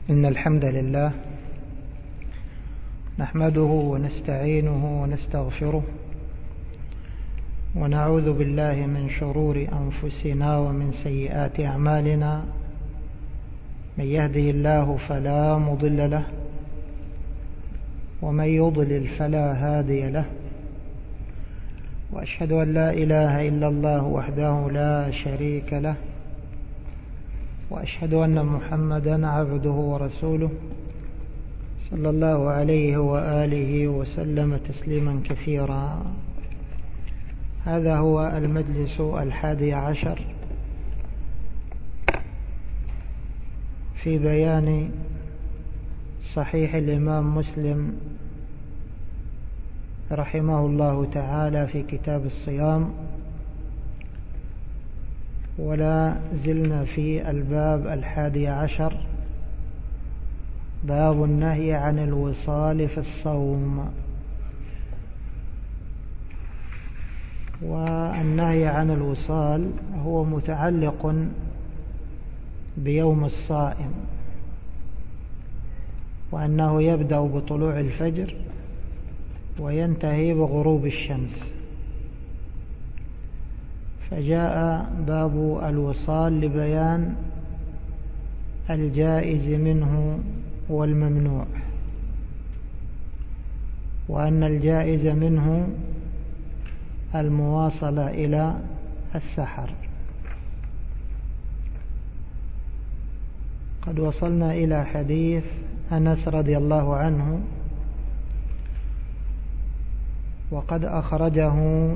إن الحمد لله نحمده ونستعينه ونستغفره ونعوذ بالله من شرور أنفسنا ومن سيئات أعمالنا. من يهده الله فلا مضل له ومن يضلل فلا هادي له، وأشهد أن لا إله إلا الله وحده لا شريك له، وأشهد أن محمدا عبده ورسوله صلى الله عليه وآله وسلم تسليما كثيرا. هذا هو المجلس 11 في بيان صحيح الإمام مسلم رحمه الله تعالى في كتاب الصيام، ولا زلنا في الباب 11، باب النهي عن الوصال في الصوم. والنهي عن الوصال هو متعلق بيوم الصائم، وأنه يبدأ بطلوع الفجر وينتهي بغروب الشمس. فجاء باب الوصال لبيان الجائز منه والممنوع، وأن الجائز منه المواصلة إلى السحر. قد وصلنا إلى حديث أنس رضي الله عنه، وقد أخرجه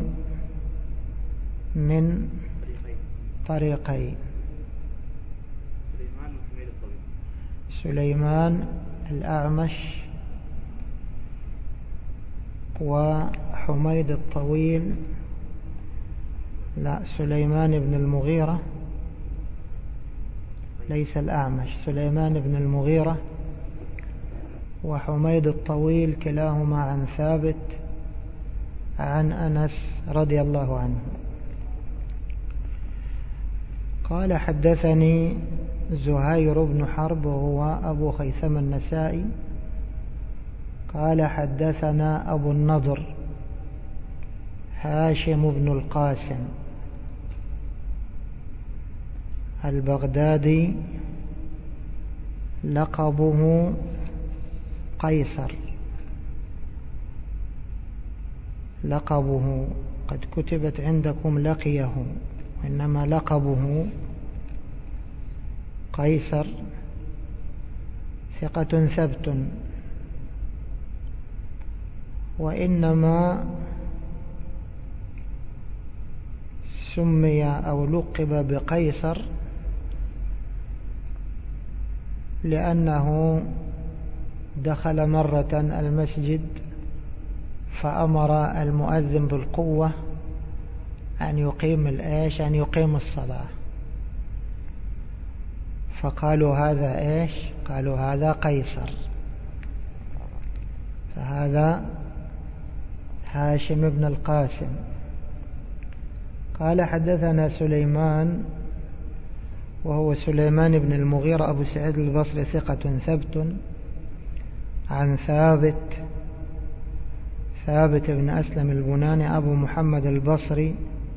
من طريقين: سليمان الأعمش وحميد الطويل، لا، سليمان بن المغيرة، ليس الأعمش، سليمان بن المغيرة وحميد الطويل، كلاهما عن ثابت عن أنس رضي الله عنه قال: حدثني زهير بن حرب وهو أبو خيثم النسائي قال: حدثنا أبو النضر هاشم بن القاسم البغدادي، لقبه قيصر، لقبه قد كتبت عندكم لقيه، وإنما لقبه قيصر، ثقة ثبت، وإنما سمي أو لقب بقيصر لأنه دخل مرة المسجد فأمر المؤذن بالقوة أن يقيم الصلاة، فقالوا: هذا إيش؟ قالوا: هذا قيصر. فهذا هاشم بن القاسم. قال: حدثنا سليمان وهو سليمان بن المغيرة أبو سعيد البصري، ثقة ثبت، عن ثابت بن أسلم البناني أبو محمد البصري،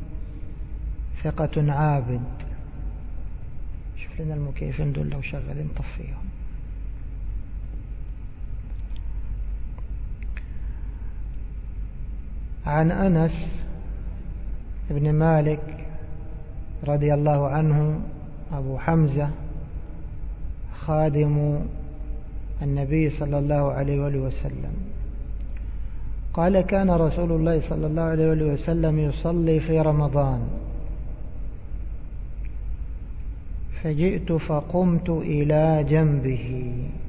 ثقة عابد. شوف لنا المكيفين دول لو شغالين طفيهم. عن أنس بن مالك رضي الله عنه أبو حمزة، خادم النبي صلى الله عليه وآله وسلم، قال: كان رسول الله صلى الله عليه وآله وسلم يصلي في رمضان، فجئت فقمت إلى جنبه،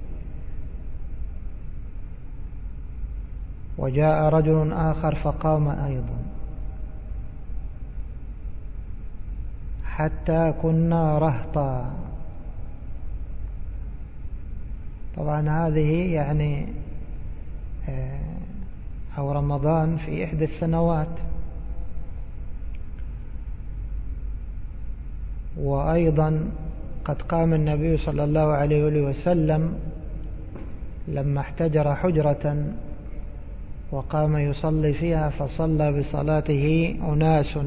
وجاء رجل آخر فقام أيضا، حتى كنا رهطا. طبعا هذه يعني أو رمضان في إحدى السنوات، وأيضا قد قام النبي صلى الله عليه وسلم لما احتجر حجرة وقام يصلي فيها، فصلى بصلاته أناس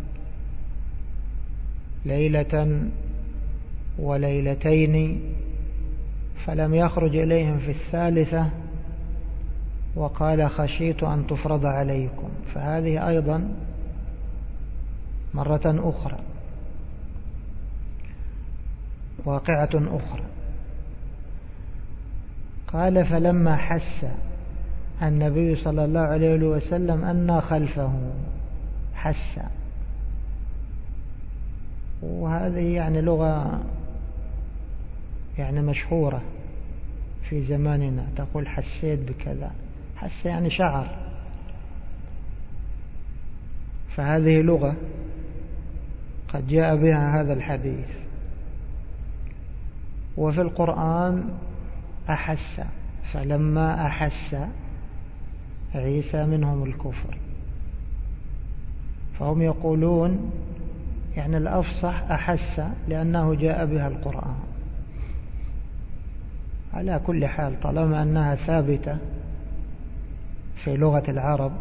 ليلة وليلتين، فلم يخرج إليهم في الثالثة وقال خشيت أن تفرض عليكم. فهذه أيضا مرة أخرى، واقعة أخرى. قال فلما حس النبي صلى الله عليه وسلم أن خلفه، حس، وهذه يعني لغة يعني مشهورة في زماننا، تقول حسيت بكذا، حس يعني شعر، فهذه لغة قد جاء بها هذا الحديث. وفي القرآن أحس، فلما أحس عيسى منهم الكفر، فهم يقولون يعني الأفصح أحس لأنه جاء بها القرآن. على كل حال طالما أنها ثابتة في لغة العرب،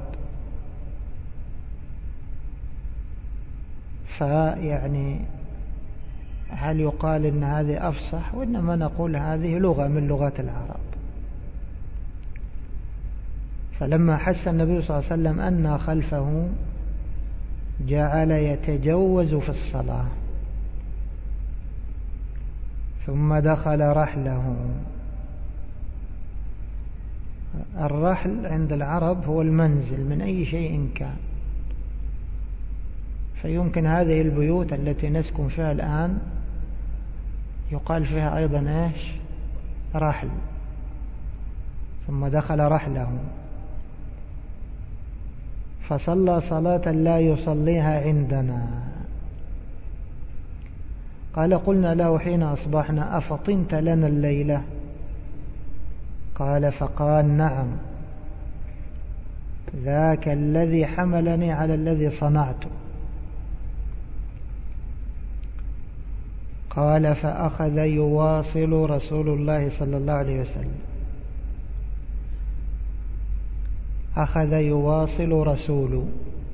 فيعني هل يقال إن هذه أفصح، وإنما نقول هذه لغة من لغات العرب. فلما حس النبي صلى الله عليه وسلم أن خلفه جعل يتجوز في الصلاة، ثم دخل رحله. الرحل عند العرب هو المنزل من أي شيء كان، فيمكن هذه البيوت التي نسكن فيها الآن يقال فيها أيضا إيش؟ رحل. ثم دخل رحله فصلى صلاة لا يصليها عندنا. قال قلنا له حين أصبحنا أفطنت لنا الليلة؟ قال فقال نعم، ذاك الذي حملني على الذي صنعته. قال فأخذ يواصل رسول الله صلى الله عليه وسلم. أخذ يواصل رسول،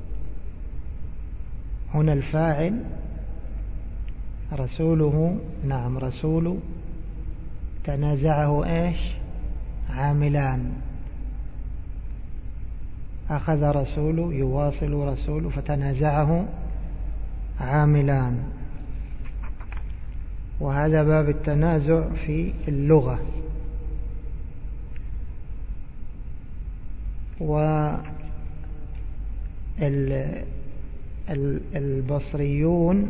هنا الفاعل رسوله، نعم رسول، تنازعه إيش؟ عاملان. أخذ رسول يواصل رسول، فتنازعه عاملان، وهذا باب التنازع في اللغة. والبصريون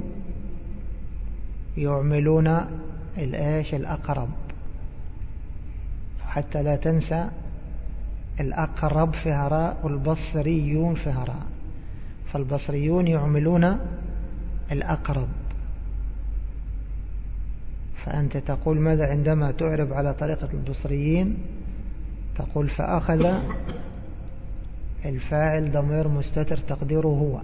يعملون الإيش؟ الأقرب، حتى لا تنسى الأقرب في هراء والبصريون في هراء، فالبصريون يعملون الأقرب. فأنت تقول ماذا عندما تعرب على طريقة البصريين؟ تقول فأخذ الفاعل ضمير مستتر تقديره هو،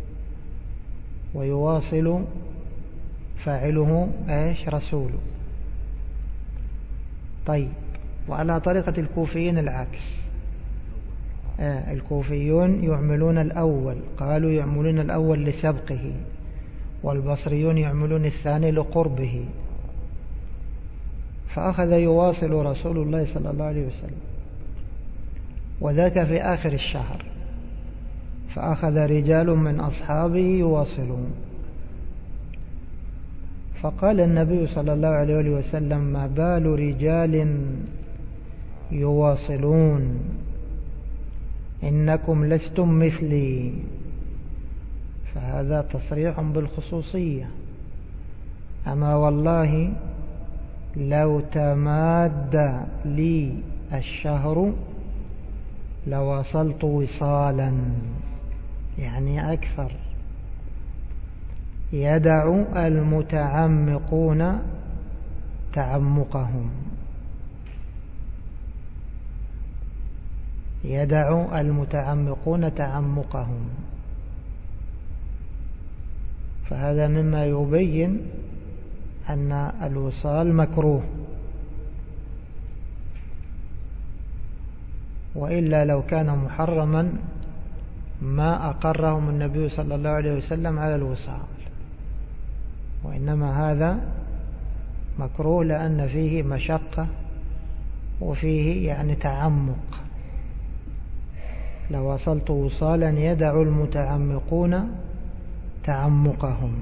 ويواصل فاعله إيش؟ رسوله. طيب، وعلى طريقة الكوفيين العكس، الكوفيون يعملون الأول، قالوا يعملون الأول لسبقه، والبصريون يعملون الثاني لقربه. فأخذ يواصل رسول الله صلى الله عليه وسلم، وذاك في آخر الشهر، فأخذ رجال من أصحابه يواصلون. فقال النبي صلى الله عليه وسلم ما بال رجال يواصلون إنكم لستم مثلي. فهذا تصريح بالخصوصية. أما والله لو تماد لي الشهر لواصلت وصالا، يعني أكثر. يدع المتعمقون تعمقهم، يدع المتعمقون تعمقهم. فهذا مما يبين أن الوصال مكروه، وإلا لو كان محرما ما أقرهم النبي صلى الله عليه وسلم على الوصال، وإنما هذا مكروه لأن فيه مشقة وفيه يعني تعمق. لو وصلت وصالا يدع المتعمقون تعمقهم.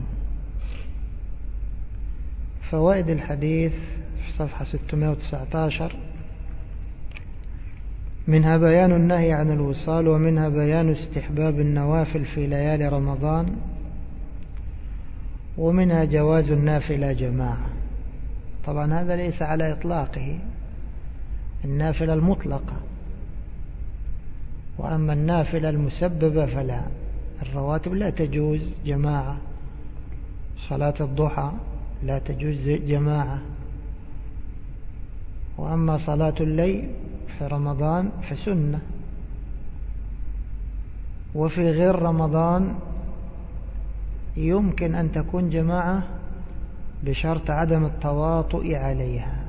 فوائد الحديث في صفحة 619: منها بيان النهي عن الوصال، ومنها بيان استحباب النوافل في ليالي رمضان، ومنها جواز النافلة جماعة. طبعا هذا ليس على إطلاقه، النافلة المطلقة، وأما النافلة المسببة فلا. الرواتب لا تجوز جماعة، صلاة الضحى لا تجوز جماعة، وأما صلاة الليل في رمضان فسنة. وفي غير رمضان يمكن أن تكون جماعة بشرط عدم التواطؤ عليها.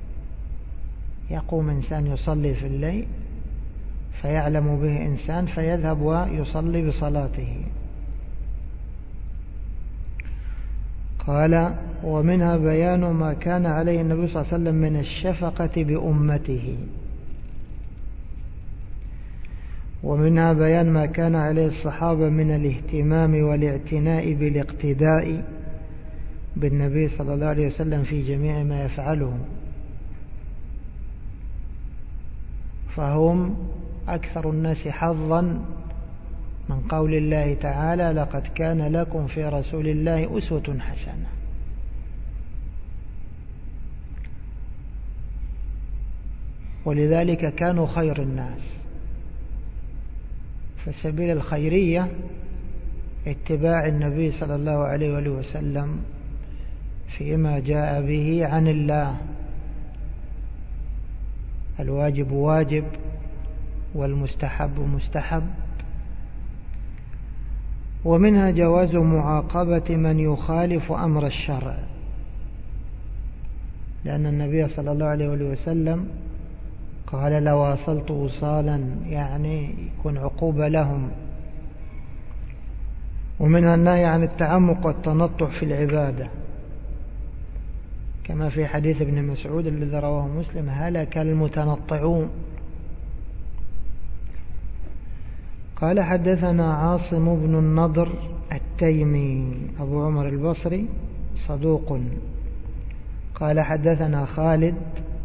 يقوم إنسان يصلي في الليل فيعلم به إنسان فيذهب ويصلي بصلاته. قال: ومنها بيان ما كان عليه النبي صلى الله عليه وسلم من الشفقة بأمته، ومنها بيان ما كان عليه الصحابة من الاهتمام والاعتناء بالاقتداء بالنبي صلى الله عليه وسلم في جميع ما يفعله، فهم أكثر الناس حظا من قول الله تعالى: لقد كان لكم في رسول الله أسوة حسنة. ولذلك كانوا خير الناس. فسبيل الخيرية اتباع النبي صلى الله عليه وآله وسلم فيما جاء به عن الله. الواجب واجب والمستحب مستحب. ومنها جواز معاقبة من يخالف أمر الشرع، لأن النبي صلى الله عليه وسلم قال: لو واصلت وصالا، يعني يكون عقوبة لهم. ومنها النهي عن التعمق والتنطع في العبادة، كما في حديث ابن مسعود الذي رواه مسلم: هلك المتنطعون. قال: حدثنا عاصم بن النضر التيمي أبو عمر البصري صدوق. قال: حدثنا خالد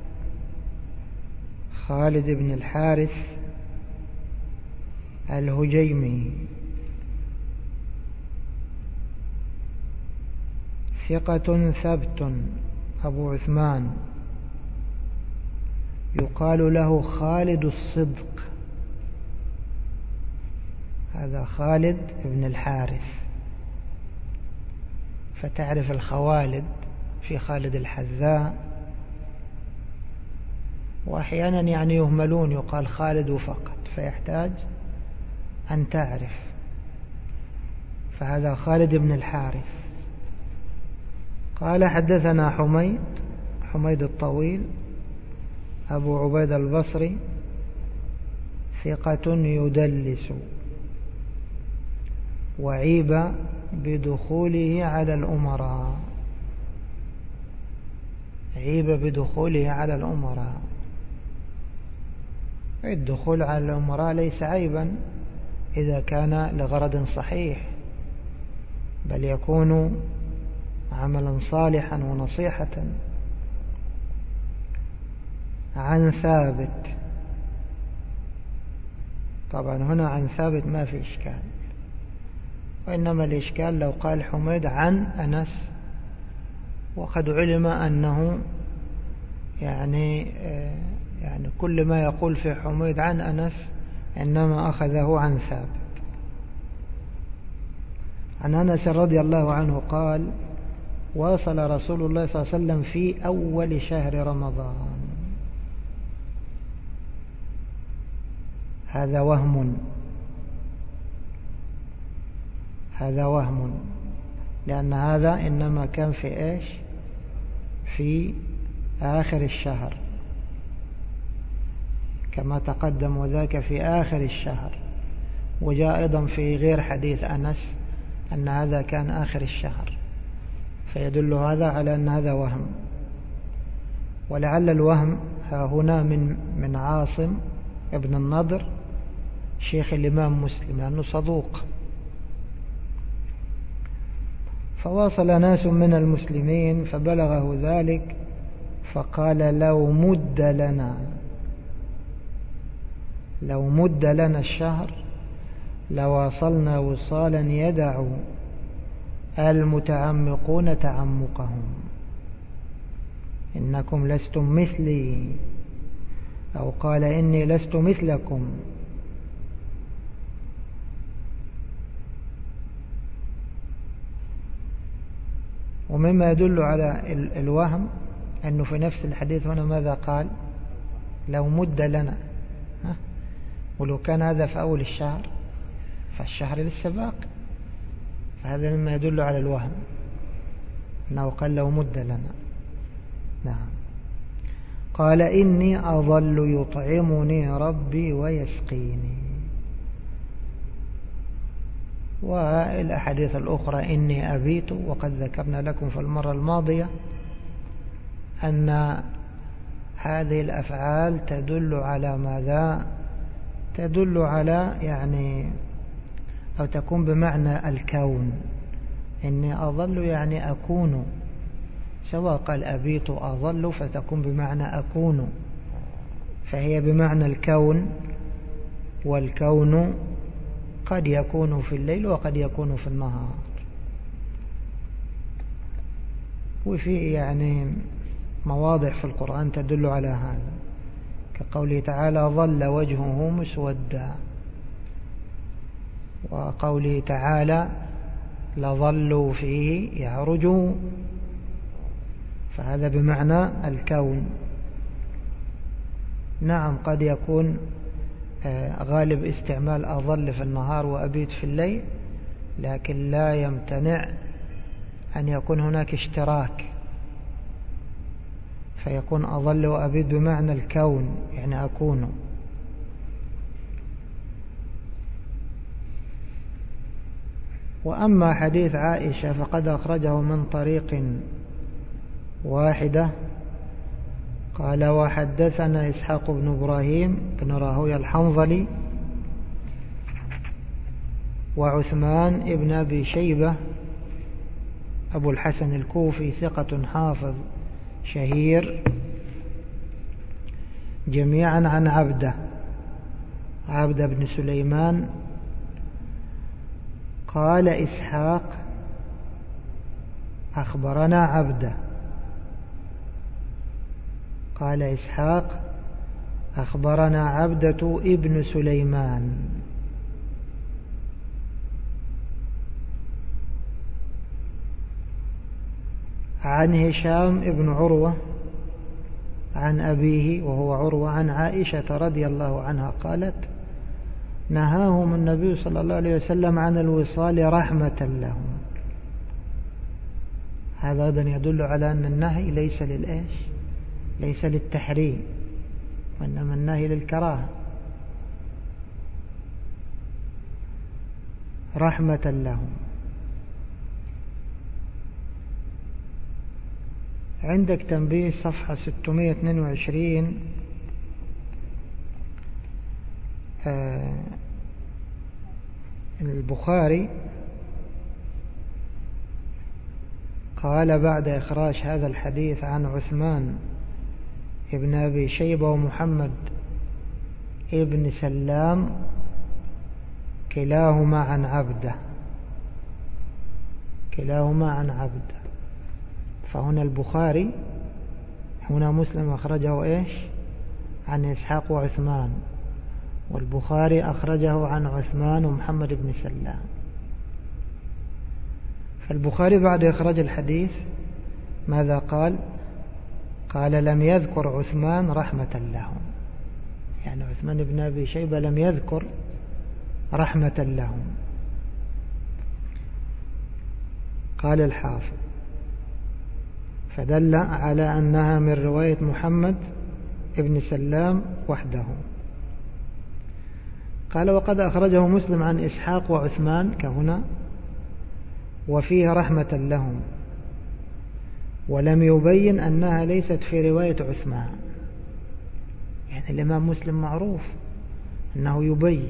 بن الحارث الهجيمي ثقة ثبت أبو عثمان، يقال له خالد الصدق. هذا خالد بن الحارث. فتعرف الخوالد في خالد الحذاء، وأحيانا يعني يهملون، يقال خالد فقط، فيحتاج أن تعرف. فهذا خالد بن الحارث. قال: حدثنا حميد الطويل أبو عبيد البصري ثقة يدلس، وعيب بدخوله على الأمراء. عيب بدخوله على الأمراء. الدخول على الأمراء ليس عيبا إذا كان لغرض صحيح، بل يكون عملا صالحا ونصيحة. عن ثابت، طبعا هنا عن ثابت ما في إشكال، وإنما الإشكال لو قال حميد عن أنس، وقد علم أنه يعني كل ما يقول في حميد عن أنس إنما أخذه عن ثابت. عن أنس رضي الله عنه قال: واصل رسول الله صلى الله عليه وسلم في أول شهر رمضان. هذا وهم، لأن هذا إنما كان في إيش؟ في آخر الشهر كما تقدم، وذاك في آخر الشهر. وجاء أيضا في غير حديث أنس أن هذا كان آخر الشهر، فيدل هذا على أن هذا وهم. ولعل الوهم هنا من عاصم ابن النضر شيخ الإمام مسلم، لأنه صدوق. فواصل ناس من المسلمين فبلغه ذلك فقال لو مد لنا الشهر لواصلنا وصالا يدع المتعمقون تعمقهم، إنكم لستم مثلي، أو قال إني لست مثلكم. ومما يدل على الوهم أنه في نفس الحديث هنا ماذا قال؟ لو مد لنا، ولو كان هذا في أول الشهر فالشهر لسه باقي، فهذا مما يدل على الوهم أنه قال لو مد لنا. نعم. قال إني أظل يطعمني ربي ويسقيني. والأحاديث الأخرى إني أبيت، وقد ذكرنا لكم في المرة الماضية أن هذه الأفعال تدل على ماذا؟ تدل على أو تكون بمعنى الكون. إني أظل يعني أكون، سواء قال أبيت أظل فتكون بمعنى أكون، فهي بمعنى الكون، والكون قد يكون في الليل وقد يكون في النهار. وفي مواضع في القرآن تدل على هذا، كقوله تعالى ظل وجهه مسودا، وقوله تعالى لظلوا فيه يعرجون، فهذا بمعنى الكون. نعم قد يكون غالب استعمال أظل في النهار وأبيت في الليل، لكن لا يمتنع أن يكون هناك اشتراك، فيكون أظل وأبيت بمعنى الكون، يعني أكون. وأما حديث عائشة فقد أخرجه من طريق واحدة. قال وحدثنا إسحاق بن إبراهيم بن راهويه الحنظلي وعثمان ابن أبي شيبة أبو الحسن الكوفي ثقة حافظ شهير، جميعا عن عبدة بن سليمان. قال إسحاق أخبرنا عبدة، قال إسحاق أخبرنا عبدة ابن سليمان عن هشام ابن عروة عن أبيه وهو عروة عن عائشة رضي الله عنها قالت نهاهم النبي صلى الله عليه وسلم عن الوصال رحمة لهم. هذا أيضا يدل على أن النهي ليس للإيش؟ ليس للتحريم، وإنما النهي للكراهة. رحمة لهم. عندك تنبيه صفحة 622 البخاري قال بعد إخراج هذا الحديث عن عثمان ابن أبي شيبة ومحمد ابن سلام كلاهما عن عبده. فهنا البخاري هنا مسلم أخرجه إيش؟ عن إسحاق وعثمان، والبخاري أخرجه عن عثمان ومحمد بن سلام. فالبخاري بعد إخراج الحديث ماذا قال؟ قال لم يذكر عثمان رحمة لهم، يعني عثمان بن أبي شيبة لم يذكر رحمة لهم. قال الحافظ فدل على أنها من رواية محمد ابن سلام وحده. قال وقد أخرجه مسلم عن إسحاق وعثمان كهنا وفيه رحمة لهم، ولم يبين أنها ليست في رواية عثمان. يعني الإمام مسلم معروف أنه يبين،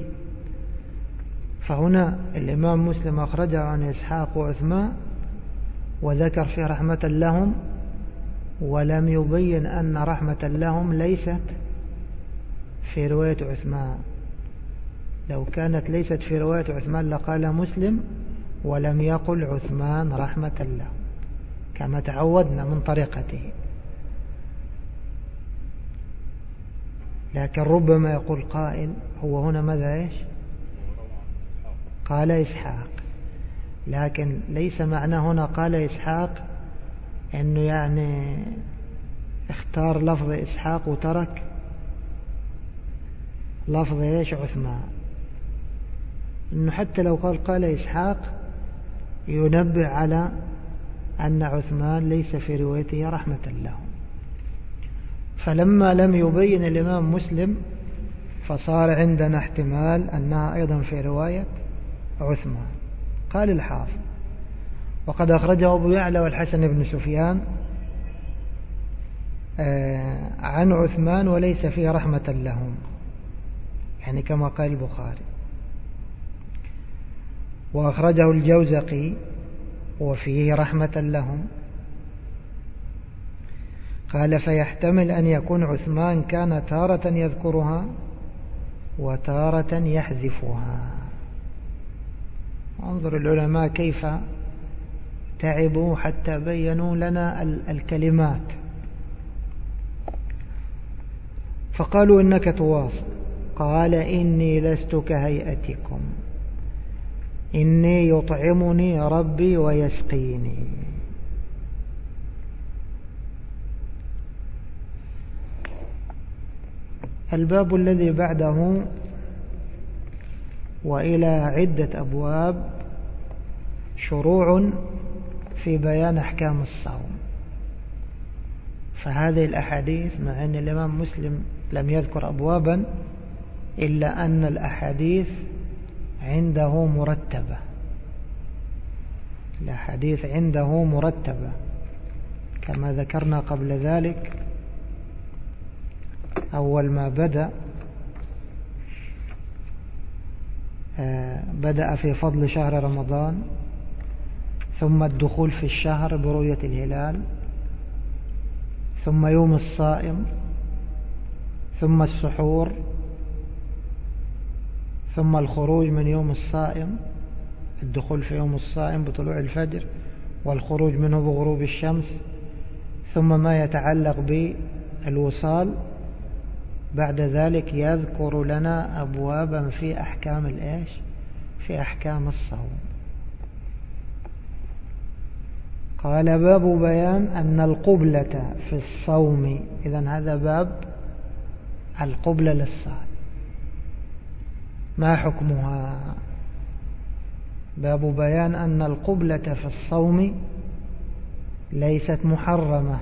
فهنا الإمام مسلم أخرجه عن إسحاق وعثمان وذكر فيه رحمة لهم، ولم يبين أن رحمة لهم ليست في رواية عثمان. لو كانت ليست في رواية عثمان لقال مسلم ولم يقل عثمان رحمة له كما تعودنا من طريقته، لكن ربما يقول قائل هو هنا ماذا إيش؟ قال إسحاق، لكن ليس معنى هنا قال إسحاق أنه يعني اختار لفظ إسحاق وترك لفظ إيش؟ عثمان. إنه حتى لو قال إسحاق ينبه على أن عثمان ليس في روايته رحمة له. فلما لم يبين الإمام مسلم فصار عندنا احتمال أنها أيضا في رواية عثمان. قال الحافظ وقد أخرجه أبو يعلى والحسن بن سفيان عن عثمان وليس فيه رحمة لهم، يعني كما قال البخاري. وأخرجه الجوزقي وفيه رحمة لهم. قال فيحتمل أن يكون عثمان كان تارة يذكرها وتارة يحذفها. انظر العلماء كيف تعبوا حتى بينوا لنا الكلمات. فقالوا إنك تواصل، قال إني لست كهيئتكم، إني يطعمني ربي ويسقيني. الباب الذي بعده وإلى عدة أبواب شروع في بيان أحكام الصوم. فهذه الأحاديث مع أن الإمام مسلم لم يذكر أبوابا إلا أن الأحاديث عنده مرتبة، الأحاديث عنده مرتبة كما ذكرنا قبل ذلك. أول ما بدأ في فضل شهر رمضان، ثم الدخول في الشهر برؤية الهلال، ثم يوم الصائم، ثم السحور، ثم الخروج من يوم الصائم، الدخول في يوم الصائم بطلوع الفجر والخروج منه بغروب الشمس، ثم ما يتعلق بالوصال. بعد ذلك يذكر لنا أبوابا في أحكام الإيش؟ في أحكام الصوم. قال باب بيان أن القبلة في الصوم. إذن هذا باب القبلة للصائم، ما حكمها؟ باب بيان أن القبلة في الصوم ليست محرمة.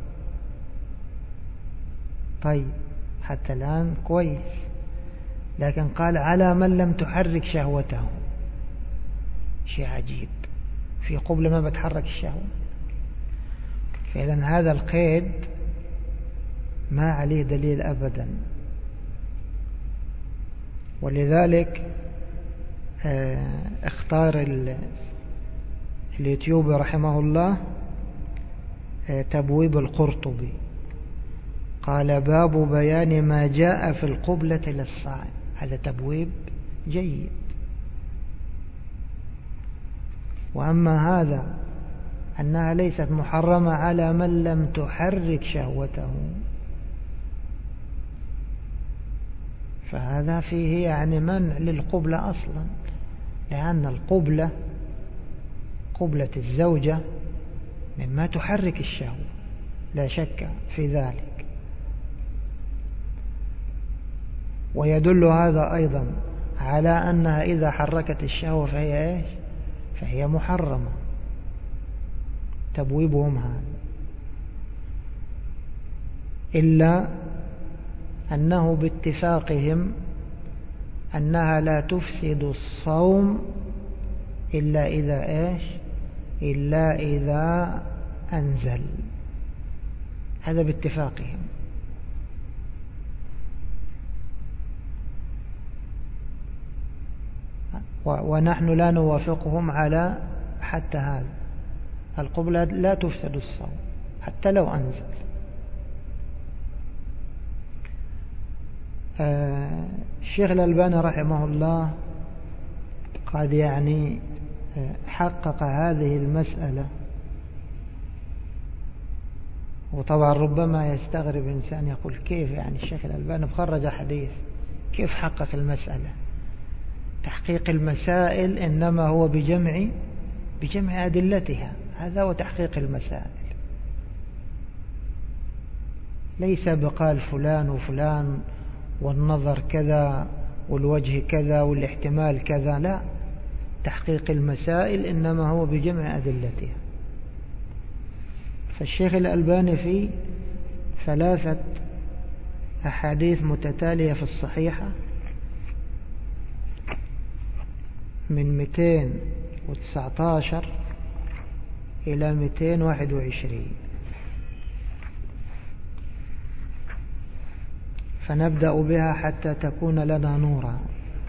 طيب حتى الآن كويس، لكن قال على من لم تحرك شهوته. شيء عجيب، في قبلة ما بتحرك الشهوة. فإذن هذا القيد ما عليه دليل أبدا. ولذلك اختار اليوتيوب رحمه الله تبويب القرطبي، قال باب بيان ما جاء في القبلة للصائم. هذا تبويب جيد. وأما هذا أنها ليست محرمة على من لم تحرك شهوته، فهذا فيه يعني منع للقبلة أصلا، لأن القبلة قبلة الزوجة مما تحرك الشهوة لا شك في ذلك. ويدل هذا أيضا على أنها إذا حركت الشهوة فهي إيش؟ فهي محرمة. تبويبهم هذا. إلا أنه باتفاقهم أنها لا تفسد الصوم إلا إذا أنزل. هذا باتفاقهم. ونحن لا نوافقهم على حتى هذا. القبلة لا تفسد الصوم حتى لو أنزل. الشيخ الألباني رحمه الله قد يعني حقق هذه المسألة، وطبعا ربما يستغرب إنسان يقول كيف يعني الشيخ الألباني بخرج حديث كيف حقق المسألة؟ تحقيق المسائل إنما هو بجمع أدلتها، هذا هو تحقيق المسائل، ليس بقال فلان وفلان والنظر كذا والوجه كذا والاحتمال كذا، لا، تحقيق المسائل إنما هو بجمع أدلتها. فالشيخ الألباني في 3 أحاديث متتالية في الصحيحة من 219 إلى 221، فنبدأ بها حتى تكون لنا نورا.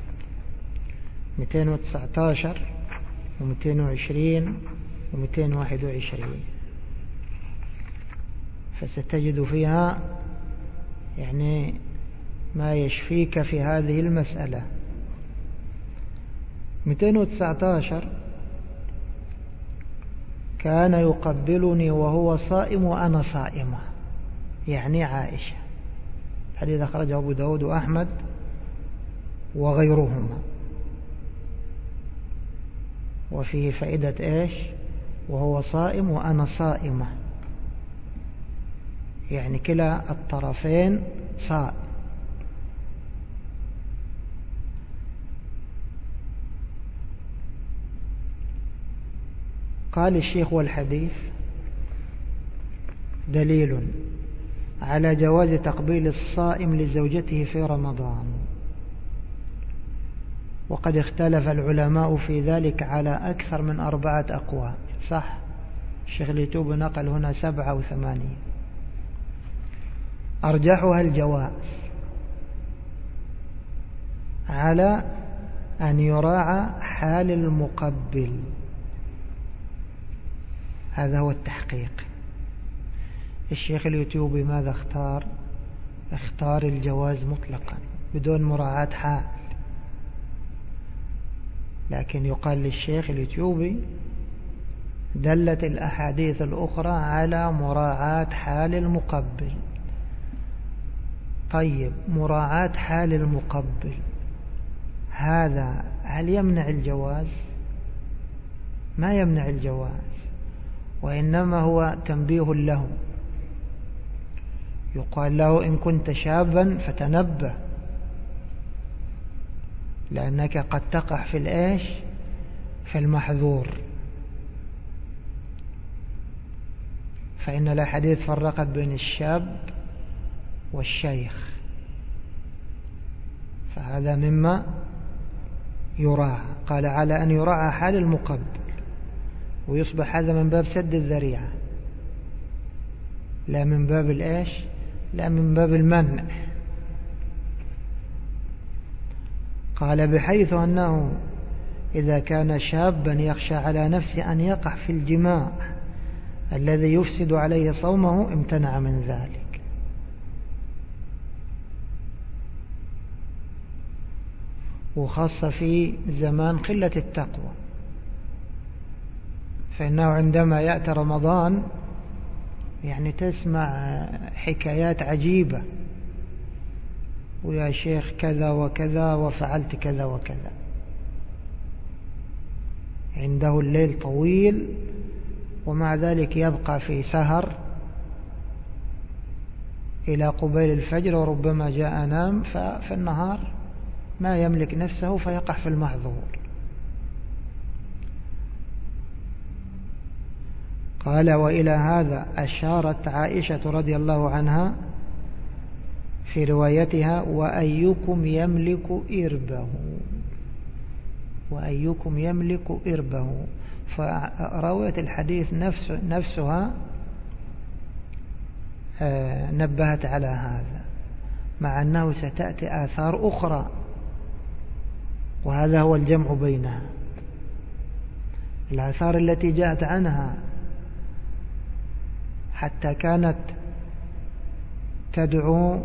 219 و220 و221، فستجد فيها يعني ما يشفيك في هذه المسألة. 219: كان يقبلني وهو صائم وأنا صائمة، يعني عائشة. حديث أخرجه أبو داود وأحمد وغيرهما، وفيه فائدة وهو صائم وأنا صائمة، يعني كلا الطرفين صائم. قال الشيخ: والحديث دليل على جواز تقبيل الصائم لزوجته في رمضان، وقد اختلف العلماء في ذلك على أكثر من 4 أقوال. صح، الشيخ اليتوب نقل هنا 7 أو 8. أرجحها الجواز على أن يراعى حال المقبل، هذا هو التحقيق. الشيخ اليتوبي ماذا اختار الجواز مطلقا بدون مراعاة حال، لكن يقال للشيخ اليتوبي دلت الأحاديث الأخرى على مراعاة حال المقبل. طيب، مراعاة حال المقبل هذا هل يمنع الجواز؟ ما يمنع الجواز، وإنما هو تنبيه له. يقال له: إن كنت شابا فتنبه، لأنك قد تقع في المحظور. فإن الأحاديث فرقت بين الشاب والشيخ، فهذا مما يراعى. قال: على أن يراعى حال المقبل، ويصبح هذا من باب سد الذريعة، لا من باب لا من باب المنع. قال: بحيث أنه إذا كان شابا يخشى على نفسه أن يقع في الجماع الذي يفسد عليه صومه امتنع من ذلك. وخاصة في زمان قلة التقوى، فإنه عندما يأتي رمضان يعني تسمع حكايات عجيبة، ويا شيخ كذا وكذا وفعلت كذا وكذا. عنده الليل طويل ومع ذلك يبقى في سهر إلى قبيل الفجر، وربما جاء نام، ففي النهار ما يملك نفسه فيقع في المحظور. قال: وإلى هذا أشارت عائشة رضي الله عنها في روايتها وأيكم يملك إربه، وأيكم يملك إربه. فرواية الحديث نفسها نبهت على هذا، مع أنه ستأتي آثار أخرى، وهذا هو الجمع بينها. الآثار التي جاءت عنها حتى كانت تدعو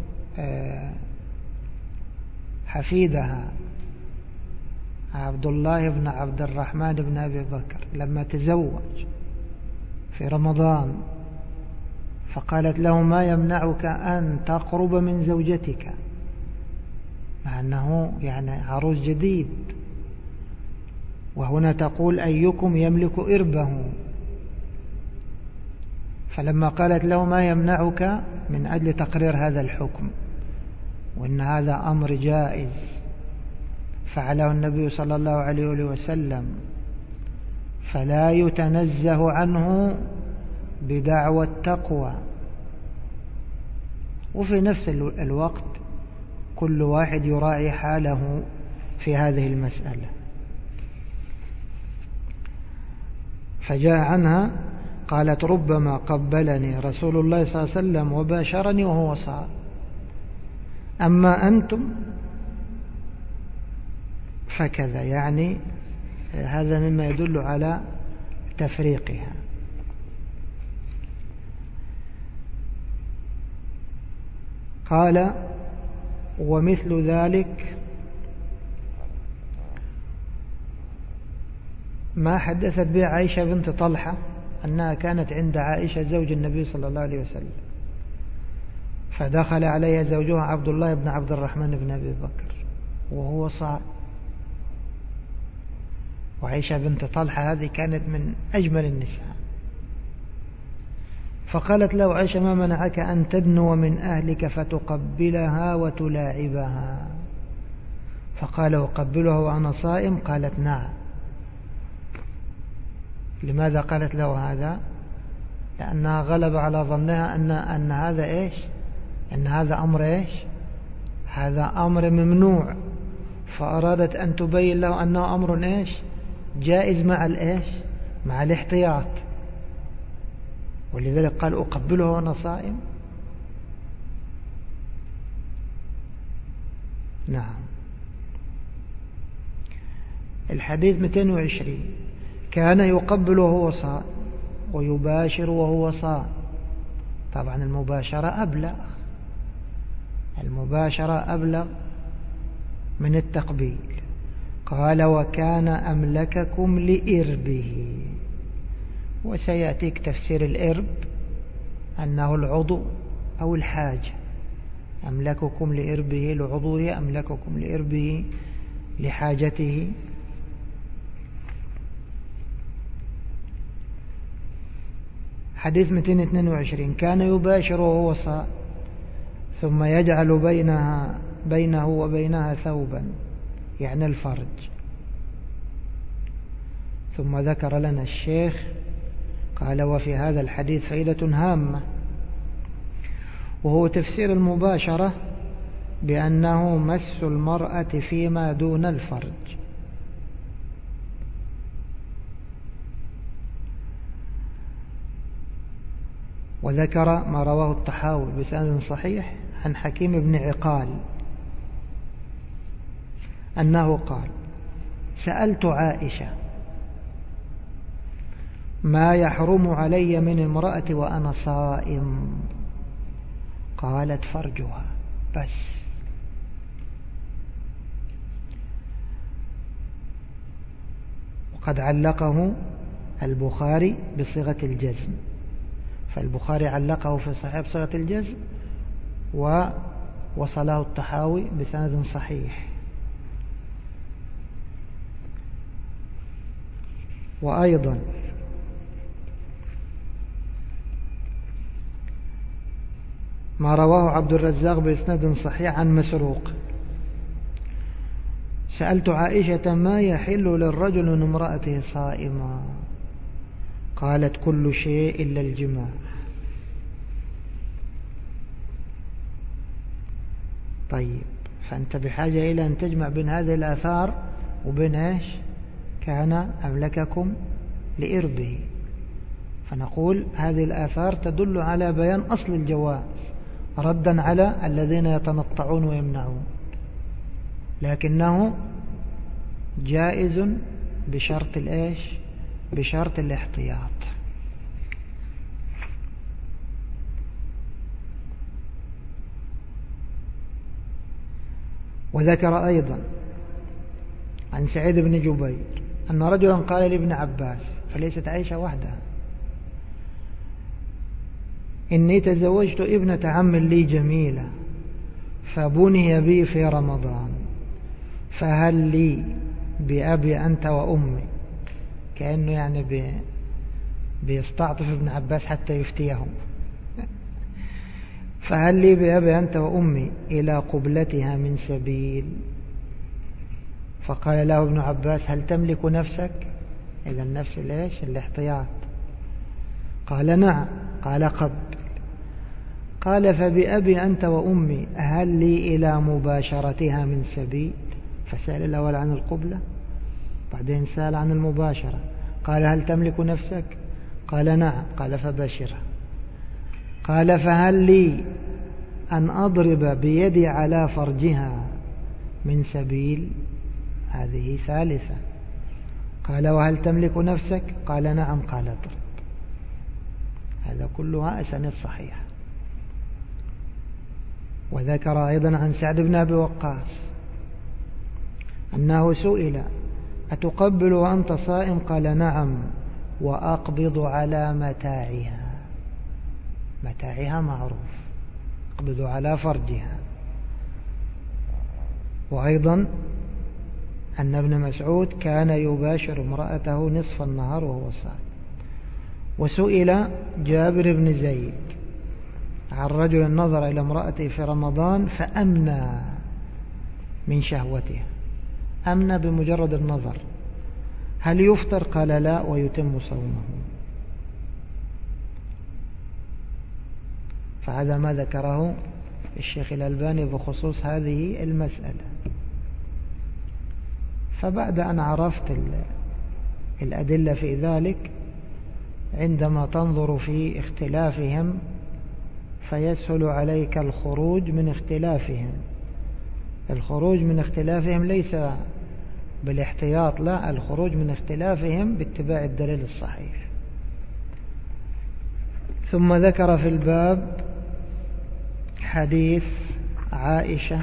حفيدها عبد الله بن عبد الرحمن بن أبي بكر لما تزوج في رمضان، فقالت له ما يمنعك أن تقرب من زوجتك، مع أنه يعني عروس جديد، وهنا تقول أيكم يملك إربه. فلما قالت له ما يمنعك من أجل تقرير هذا الحكم وأن هذا أمر جائز فعله النبي صلى الله عليه وسلم، فلا يتنزه عنه بدعوى التقوى، وفي نفس الوقت كل واحد يراعي حاله في هذه المسألة. فجاء عنها قالت ربما قبلني رسول الله صلى الله عليه وسلم وباشرني وهو صائم، أما أنتم فكذا، يعني هذا مما يدل على تفريقها. قال ومثل ذلك ما حدثت به عائشة بنت طلحة أنها كانت عند عائشة زوج النبي صلى الله عليه وسلم، فدخل عليها زوجها عبد الله بن عبد الرحمن بن أبي بكر وهو صائم، وعائشة بنت طلحة هذه كانت من أجمل النساء، فقالت له عائشة ما منعك أن تدنو من أهلك فتقبلها وتلاعبها؟ فقال أقبلها وأنا صائم؟ قالت نعم. لماذا قالت له هذا؟ لأنها غلب على ظنها أن هذا إيش؟ أن هذا أمر إيش؟ هذا أمر ممنوع، فأرادت أن تبين له أنه أمر إيش؟ جائز مع الإيش؟ مع الاحتياط، ولذلك قال أقبله وأنا صائم. نعم. الحديث 220 كان يقبل وهو صائم ويباشر وهو صائم. طبعا المباشرة أبلغ، المباشرة أبلغ من التقبيل. قال وكان أملككم لإربه، وسيأتيك تفسير الإرب أنه العضو أو الحاجة، أملككم لإربه لعضوه، أملككم لإربه لحاجته. حديث 222 كان يباشر وهو صائم ثم يجعل بينه وبينها ثوبا، يعني الفرج. ثم ذكر لنا الشيخ قال وفي هذا الحديث فائدة هامة، وهو تفسير المباشرة بأنه مس المرأة فيما دون الفرج. وذكر ما رواه الطحاوي بسند صحيح عن حكيم بن عقال أنه قال سألت عائشة ما يحرم علي من امرأة وأنا صائم؟ قالت فرجها بس. وقد علقه البخاري بصيغة الجزم، فالبخاري علقه في صحيح بصيغة الجزم، ووصله الطحاوي بسند صحيح. وأيضا ما رواه عبد الرزاق بإسناد صحيح عن مسروق سألت عائشة ما يحل للرجل من امرأته صائمة؟ قالت كل شيء إلا الجماع. طيب، فأنت بحاجة إلى أن تجمع بين هذه الآثار وبين إيش؟ كان أملككم لإربه. فنقول هذه الآثار تدل على بيان أصل الجواز ردا على الذين يتنطعون ويمنعون، لكنه جائز بشرط الإيش؟ بشرط الاحتياط. وذكر أيضا عن سعيد بن جبير أن رجلا قال لابن عباس، فليست عائشة وحدها: إني تزوجت ابنة عم لي جميلة فبني بي في رمضان، فهل لي بأبي أنت وأمي؟ كأنه يعني بيستعطف ابن عباس حتى يفتيهم. فهل لي بأبي أنت وأمي إلى قبلتها من سبيل؟ فقال له ابن عباس: هل تملك نفسك؟ إذا النفس ليش؟ الاحتياط. قال: نعم. قال: قبل. قال: فبأبي أنت وأمي هل لي إلى مباشرتها من سبيل؟ فسأل الأول عن القبلة، بعدين سأل عن المباشرة. قال: هل تملك نفسك؟ قال: نعم. قال: فباشرها. قال: فهل لي أن أضرب بيدي على فرجها من سبيل؟ هذه ثالثة. قال: وهل تملك نفسك؟ قال: نعم. قال: اضرب. هذا كلها أسانيد صحيحة. وذكر أيضا عن سعد بن أبي وقاص أنه سئل: أتقبل وأنت صائم؟ قال: نعم، وأقبض على متاعها. متاعها معروف، أقبض على فرجها. وأيضا أن ابن مسعود كان يباشر امرأته نصف النهار وهو صائم. وسئل جابر بن زيد عن رجل نظر إلى امرأته في رمضان فأمنى من شهوتها، أمنى بمجرد النظر، هل يفطر؟ قال: لا، ويتم صومه. فهذا ما ذكره الشيخ الألباني بخصوص هذه المسألة. فبعد أن عرفت الأدلة في ذلك، عندما تنظر في اختلافهم فيسهل عليك الخروج من اختلافهم. الخروج من اختلافهم ليس بالاحتياط، لا، الخروج من اختلافهم باتباع الدليل الصحيح. ثم ذكر في الباب حديث عائشة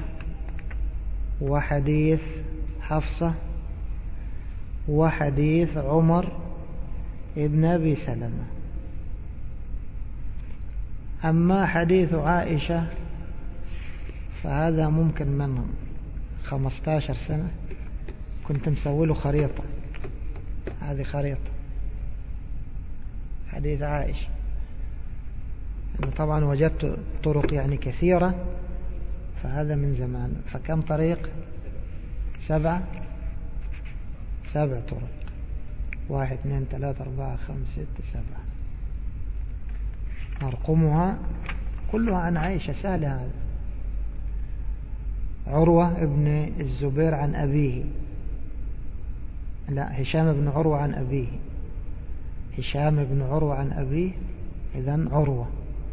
وحديث حفصة وحديث عمر ابن أبي سلمة. أما حديث عائشة فهذا ممكن من 15 سنة كنت مسوله خريطة، هذه خريطة حديث عائشة. أنا طبعا وجدت طرق يعني كثيرة، فهذا من زمان. فكم طريق؟ 7 طرق، 1 2 3 4 5 6 7، أرقمها كلها عن عائشة. سهل هذا. عروة ابن الزبير عن أبيه، لا، هشام بن عروة عن أبيه، هشام بن عروة عن أبيه، إذن عروة.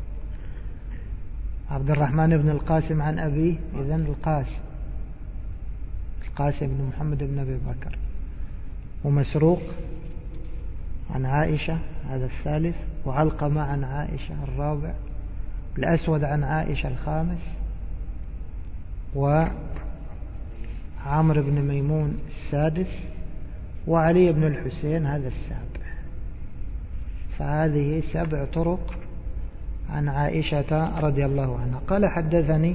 عبد الرحمن بن القاسم عن أبيه، إذن القاسم بن محمد بن أبي بكر. ومسروق عن عائشة، هذا الثالث. وعلقمة عن عائشة الرابع. الأسود عن عائشة الخامس. وعمر بن ميمون السادس. وعلي بن الحسين هذا السابع. فهذه 7 طرق عن عائشة رضي الله عنها. قال: حدثني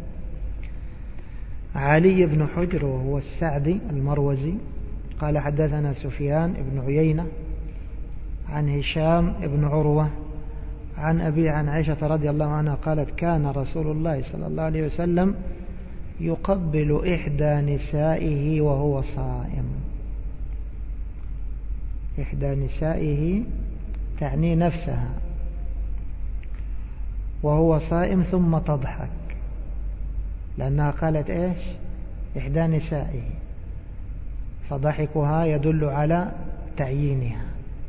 علي بن حجر وهو السعدي المروزي قال: حدثنا سفيان بن عيينة عن هشام بن عروة عن أبي عن عائشة رضي الله عنها قالت: كان رسول الله صلى الله عليه وسلم يقبل إحدى نسائه وهو صائم. إحدى نسائه تعني نفسها وهو صائم ثم تضحك. لأنها قالت إيش؟ إحدى نسائه، فضحكها يدل على تعيينها.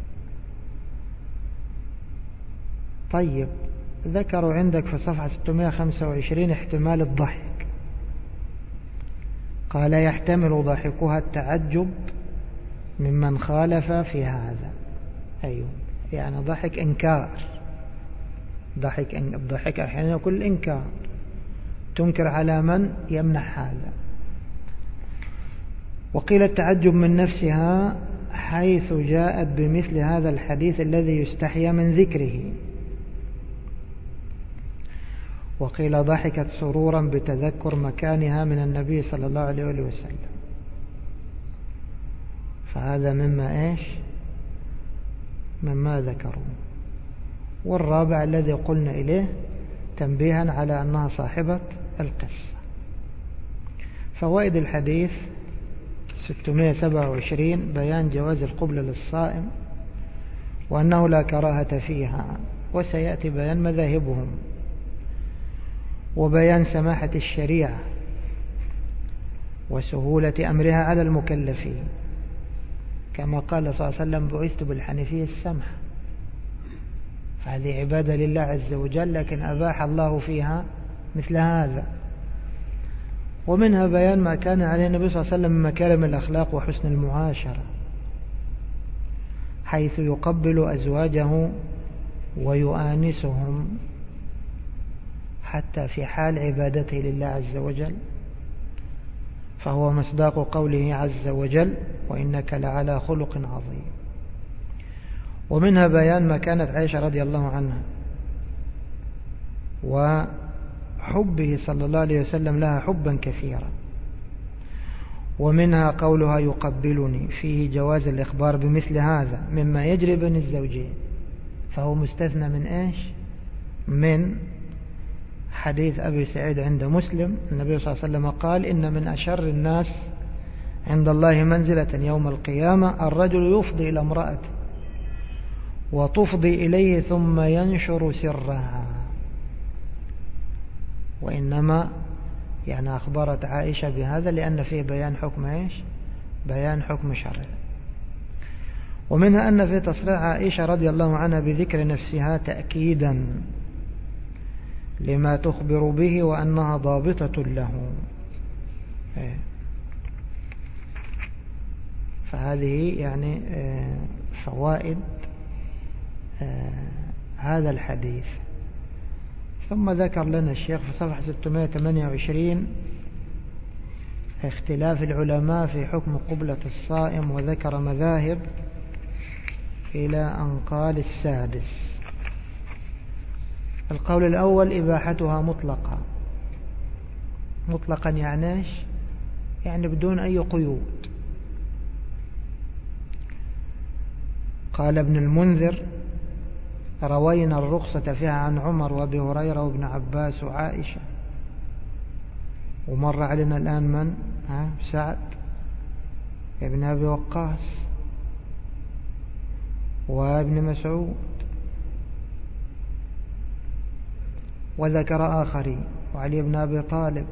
طيب، ذكروا عندك في صفحة 625 احتمال الضحك. قال يحتمل ضحكها التعجب ممن خالف في هذا. أيوه، يعني ضحك إنكار. الضحك أحيانا يكون إنكار، تنكر على من يمنح هذا. وقيل التعجب من نفسها حيث جاءت بمثل هذا الحديث الذي يستحيا من ذكره. وقيل ضحكت سرورا بتذكر مكانها من النبي صلى الله عليه وسلم. فهذا مما ذكروا. والرابع الذي قلنا إليه تنبيها على أنها صاحبة القصة. فوائد الحديث 627 بيان جواز القبلة للصائم وأنه لا كراهة فيها، وسيأتي بيان مذاهبهم، وبيان سماحة الشريعة وسهولة أمرها على المكلفين، كما قال صلى الله عليه وسلم بعثت بالحنيفية السمحة. فهذه عبادة لله عز وجل، لكن أباح الله فيها مثل هذا. ومنها بيان ما كان عليه النبي صلى الله عليه وسلم من مكارم الأخلاق وحسن المعاشرة، حيث يقبل أزواجه ويؤانسهم حتى في حال عبادته لله عز وجل، فهو مصداق قوله عز وجل وإنك لعلى خلق عظيم. ومنها بيان ما كانت عائشة رضي الله عنها وحبه صلى الله عليه وسلم لها حبا كثيرا. ومنها قولها يقبلني، فيه جواز الإخبار بمثل هذا مما يجري بين الزوجين، فهو مستثنى من من حديث أبي سعيد عند مسلم. النبي صلى الله عليه وسلم قال إن من أشر الناس عند الله منزلة يوم القيامة الرجل يفضي إلى امرأته وتفضي إليه ثم ينشر سرها. وإنما يعني أخبرت عائشة بهذا لأن فيه بيان حكم بيان حكم شرعي. ومنها أن في تصريح عائشة رضي الله عنها بذكر نفسها تأكيدا لما تخبر به وأنها ضابطة له. فهذه يعني فوائد هذا الحديث. ثم ذكر لنا الشيخ في صفحة 628 اختلاف العلماء في حكم قبلة الصائم، وذكر مذاهب إلى أن قال السادس. القول الأول إباحتها مطلقا يعني بدون أي قيود. قال ابن المنذر روينا الرخصة فيها عن عمر وابي هريرة وابن عباس وعائشة. ومر علينا الآن من سعد ابن أبي وقاص وابن مسعود، وذكر آخرين وعلي بن أبي طالب.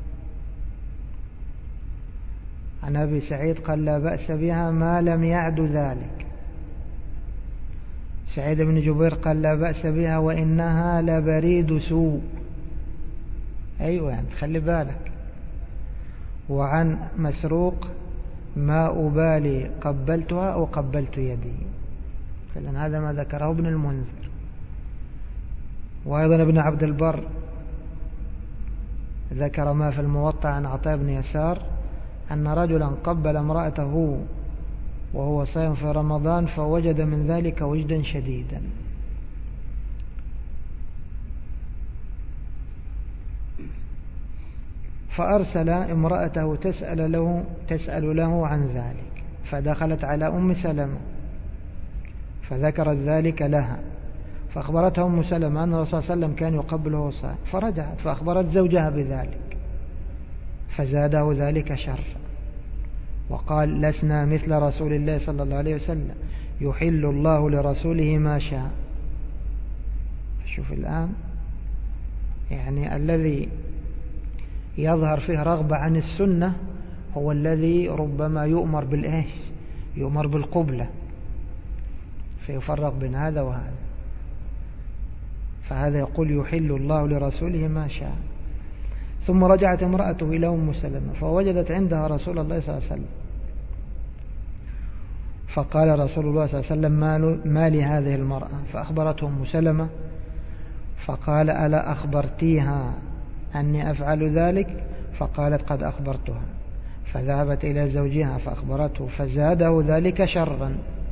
عن أبي سعيد قال لا بأس بها ما لم يعد ذلك. سعيد بن جبير قال لا بأس بها وإنها لبريد سوء. أيوة يعني خلي بالك. وعن مسروق ما أبالي قبلتها أو قبلت يدي. فلأن هذا ما ذكره ابن المنذر. وأيضا ابن عبد البر ذكر ما في الموطأ عن عطاء بن يسار أن رجلا قبل امرأته وهو صائم في رمضان فوجد من ذلك وجدا شديدا. فأرسل امرأته تسأل له عن ذلك، فدخلت على أم سلمة فذكرت ذلك لها، فأخبرتها أم سلمة أن الرسول صلى الله عليه وسلم كان يقبله صائم، فرجعت فأخبرت زوجها بذلك فزاده ذلك شر، وقال لسنا مثل رسول الله صلى الله عليه وسلم يحل الله لرسوله ما شاء. شوف الآن يعني الذي يظهر فيه رغبة عن السنة هو الذي ربما يؤمر بالإيش، يؤمر بالقبلة، فيفرق بين هذا وهذا. فهذا يقول يحل الله لرسوله ما شاء. ثم رجعت امرأته إلى أم سلمة فوجدت عندها رسول الله صلى الله عليه وسلم، فقال رسول الله صلى الله عليه وسلم ما لهذه المرأة؟ فأخبرته أم سلمة فقال ألا أخبرتيها أني أفعل ذلك؟ فقالت قد أخبرتها. فذهبت إلى زوجها فأخبرته فزاده ذلك شرا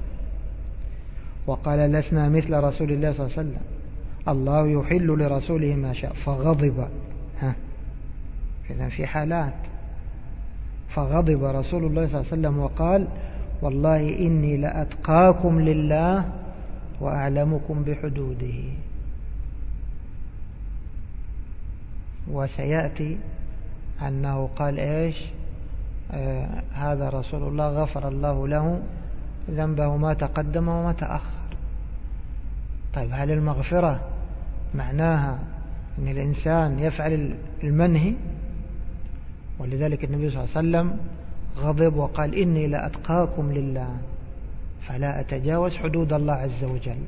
وقال لسنا مثل رسول الله صلى الله عليه وسلم، الله يحل لرسوله ما شاء. فغضب. إذن في حالات. فغضب رسول الله صلى الله عليه وسلم وقال والله إني لأتقاكم لله وأعلمكم بحدوده. وسيأتي أنه قال إيش؟ هذا رسول الله غفر الله له ذنبه ما تقدم وما تأخر. طيب هل المغفرة معناها أن الإنسان يفعل المنهي؟ ولذلك النبي صلى الله عليه وسلم غضب وقال إني لأتقاكم لله فلا أتجاوز حدود الله عز وجل.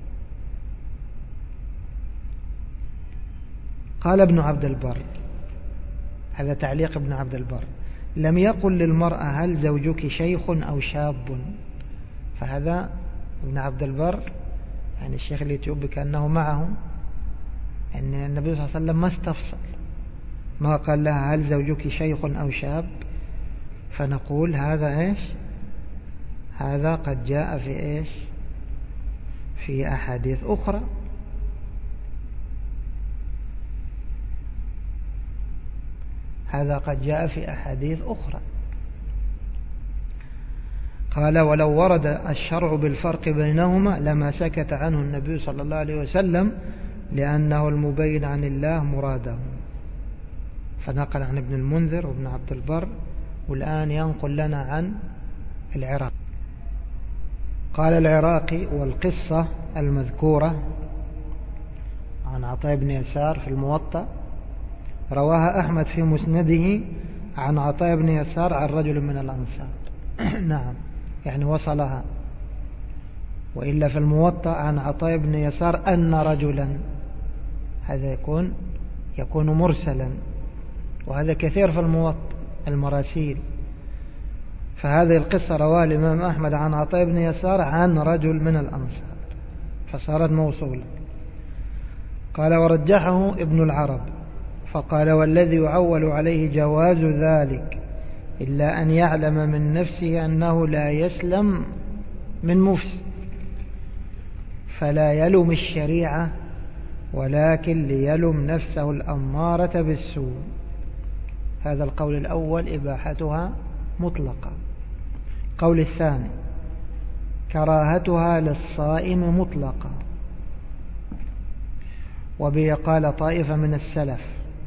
قال ابن عبد البر، هذا تعليق ابن عبد البر، لم يقل للمرأة هل زوجك شيخ أو شاب. فهذا ابن عبد البر يعني الشيخ اليوتيوب كأنه معه أن النبي صلى الله عليه وسلم ما استفصل، ما قال لها هل زوجك شيخ أو شاب. فنقول هذا إيش؟ هذا قد جاء في إيش؟ في أحاديث أخرى. هذا قد جاء في أحاديث أخرى. قال ولو ورد الشرع بالفرق بينهما لما سكت عنه النبي صلى الله عليه وسلم لأنه المبين عن الله مراده. فنقل عن ابن المنذر وابن عبد البر، والآن ينقل لنا عن العراقي. قال العراقي والقصة المذكورة عن عطاء بن يسار في الموطأ رواها أحمد في مسنده عن عطاء بن يسار عن رجل من الأنصار. نعم يعني وصلها. وإلا في الموطأ عن عطاء بن يسار أن رجلا، هذا يكون مرسلا، وهذا كثير في الموطأ المراسيل. فهذه القصة رواها الإمام أحمد عن عطاء بن يسار عن رجل من الأنصار فصارت موصولة. قال ورجحه ابن العرب فقال والذي يعول عليه جواز ذلك إلا أن يعلم من نفسه أنه لا يسلم من مفسد فلا يلم الشريعة ولكن ليلم نفسه الأمارة بالسوء. هذا القول الأول إباحتها مطلقة. قول الثاني كراهتها للصائم مطلقة، وبه قال طائفة من السلف.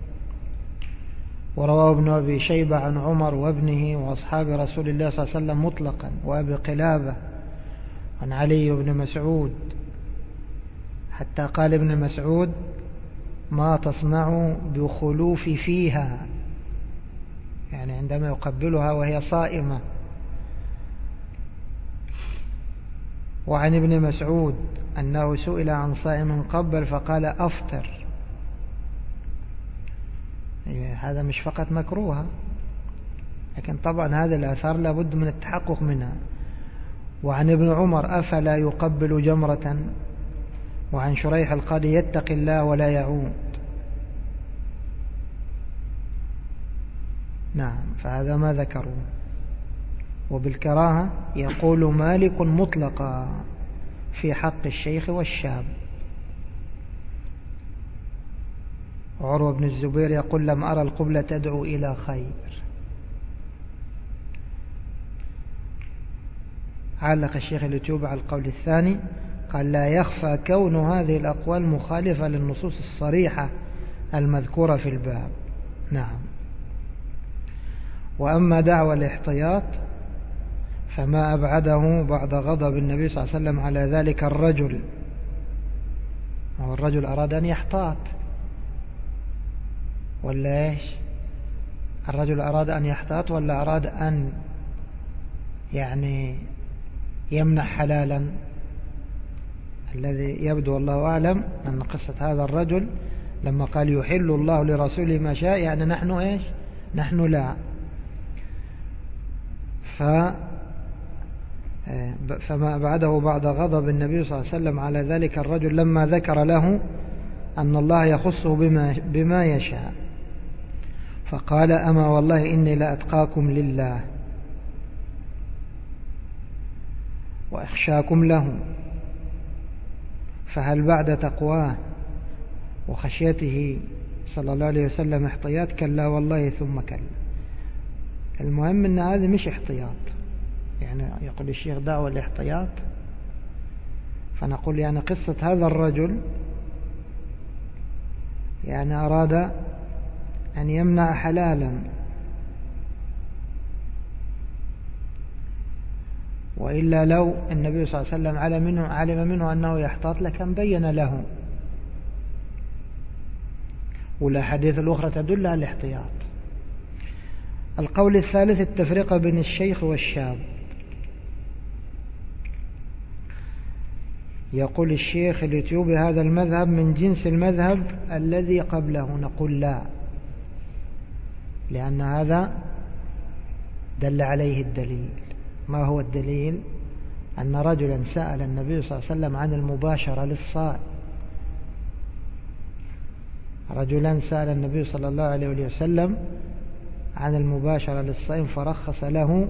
ورواه ابن أبي شيبة عن عمر وابنه وأصحاب رسول الله صلى الله عليه وسلم مطلقا، وأبي قلابة عن علي بن مسعود، حتى قال ابن مسعود ما تصنع بخلوف فيها، يعني عندما يقبلها وهي صائمة. وعن ابن مسعود أنه سئل عن صائم قبل فقال أفطر. هذا مش فقط مكروه، لكن طبعا هذه الآثار لابد من التحقق منها. وعن ابن عمر أفلا يقبل جمرة. وعن شريح قال يتقي الله ولا يعود. نعم فهذا ما ذكروا. وبالكراهة يقول مالك مطلقا في حق الشيخ والشاب. عروة بن الزبير يقول لم أرى القبلة تدعو إلى خير. علق الشيخ اليوتيوب على القول الثاني قال لا يخفى كون هذه الأقوال مخالفة للنصوص الصريحة المذكورة في الباب. نعم. وأما دعوى الاحتياط فما أبعده بعد غضب النبي صلى الله عليه وسلم على ذلك الرجل. الرجل أراد أن يحتاط ولا إيش؟ الرجل أراد أن يحتاط ولا أراد أن يعني يمنع حلالا؟ الذي يبدو والله أعلم أن قصة هذا الرجل لما قال يحل الله لرسوله ما شاء، يعني نحن إيش؟ نحن لا. فما بعده بعد غضب النبي صلى الله عليه وسلم على ذلك الرجل لما ذكر له أن الله يخصه بما يشاء، فقال أما والله إني لأتقاكم لله وأخشاكم له، فهل بعد تقواه وخشيته صلى الله عليه وسلم احتياط؟ كلا والله ثم كلا. المهم أن هذا مش احتياط، يعني يقول الشيخ دعوة الاحتياط، فنقول يعني قصة هذا الرجل يعني أراد أن يمنع حلالا، وإلا لو النبي صلى الله عليه وسلم علم منه أنه يحتاط لكان بين له، والأحاديث الأخرى تدل على الاحتياط. القول الثالث التفرقة بين الشيخ والشاب. يقول الشيخ الإثيوبي هذا المذهب من جنس المذهب الذي قبله. نقول لا، لأن هذا دل عليه الدليل. ما هو الدليل؟ أن رجلا سأل النبي صلى الله عليه وسلم عن المباشرة للصائم، رجلا سأل النبي صلى الله عليه وسلم عن المباشرة للصائم فرخص له،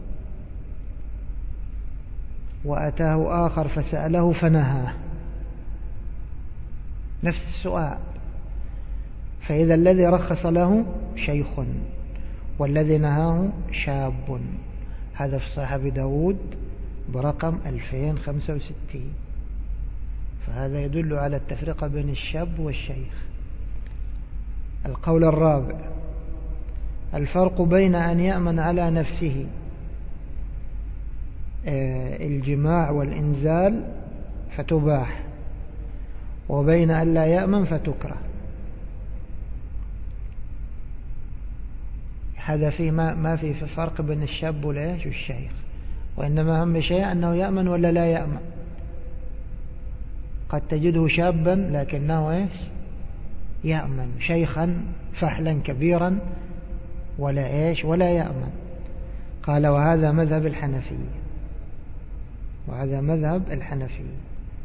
وأتاه آخر فسأله فنهاه، نفس السؤال. فإذا الذي رخص له شيخ والذي نهاه شاب. هذا في صحيح أبي داود برقم 2065. فهذا يدل على التفرقة بين الشاب والشيخ. القول الرابع الفرق بين أن يأمن على نفسه الجماع والإنزال فتباح، وبين أن لا يأمن فتكره. هذا فيه ما فيه فرق بين الشاب والشيخ، وإنما أهم شيء أنه يأمن ولا لا يأمن. قد تجده شابا لكنه يأمن، شيخا فحلا كبيرا ولا يأمن. قال وهذا مذهب الحنفية، وهذا مذهب الحنفية.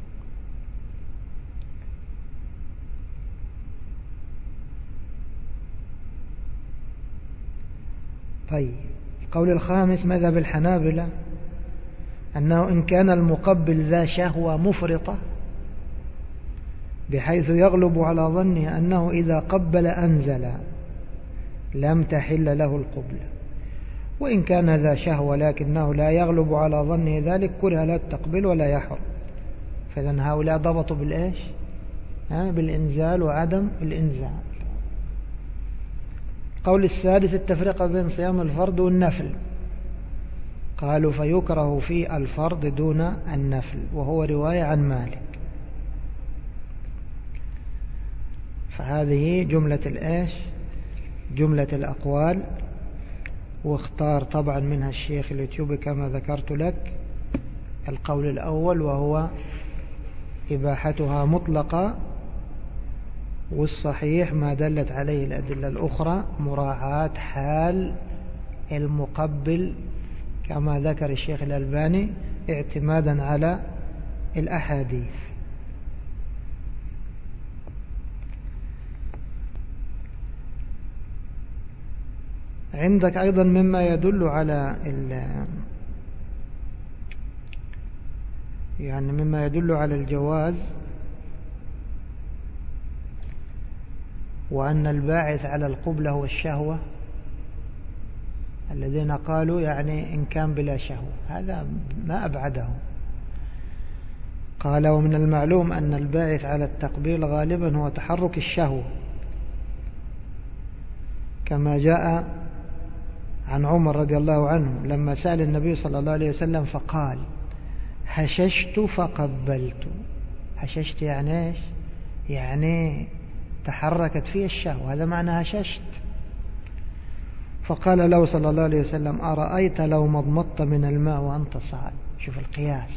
طيب، القول الخامس مذهب الحنابلة أنه إن كان المقبل ذا شهوة مفرطة بحيث يغلب على ظنه أنه إذا قبل أنزل لم تحل له القبلة، وإن كان ذا شهوة لكنه لا يغلب على ظنه ذلك كره لا التقبل ولا يحرم. فإذن هؤلاء ضبطوا بالإنزال وعدم الإنزال. القول السادس التفرقة بين صيام الفرض والنفل. قالوا فيكره في الفرض دون النفل، وهو رواية عن مالك. فهذه جملة الأقوال، واختار طبعا منها الشيخ الإثيوبي كما ذكرت لك القول الأول وهو إباحتها مطلقة، والصحيح ما دلت عليه الأدلة الأخرى مراعاة حال المقبل كما ذكر الشيخ الألباني اعتمادا على الأحاديث. عندك أيضا مما يدل على مما يدل على الجواز وأن الباعث على القبلة هو الشهوة، الذين قالوا إن كان بلا شهوة، هذا ما أبعده. قال ومن المعلوم أن الباعث على التقبيل غالبا هو تحرك الشهوة، كما جاء عن عمر رضي الله عنه لما سأل النبي صلى الله عليه وسلم فقال هششت فقبلت. هششت يعني ايش؟ يعني تحركت فيه الشهوة، هذا معنى هششت. فقال له صلى الله عليه وسلم: أرأيت لو مضمضت من الماء وأنت صائم. شوف القياس.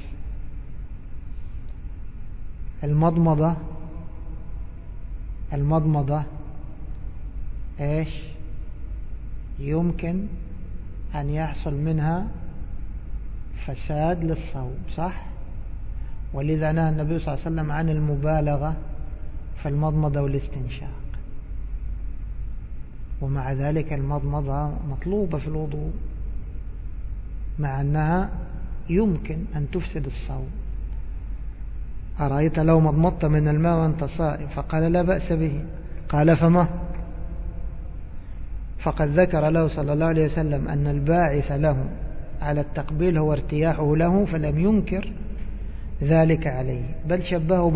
المضمضة إيش يمكن أن يحصل منها فساد للصوم، صح؟ ولذا نهى النبي صلى الله عليه وسلم عن المبالغة في المضمضة والاستنشاق. ومع ذلك المضمضة مطلوبة في الوضوء، مع أنها يمكن أن تفسد الصوم. أرأيت لو مضمضت من الماء وأنت صائم؟ فقال: لا بأس به. قال: فما؟ فقد ذكر له صلى الله عليه وسلم أن الباعث له على التقبيل هو ارتياحه له، فلم ينكر ذلك عليه، بل شبهه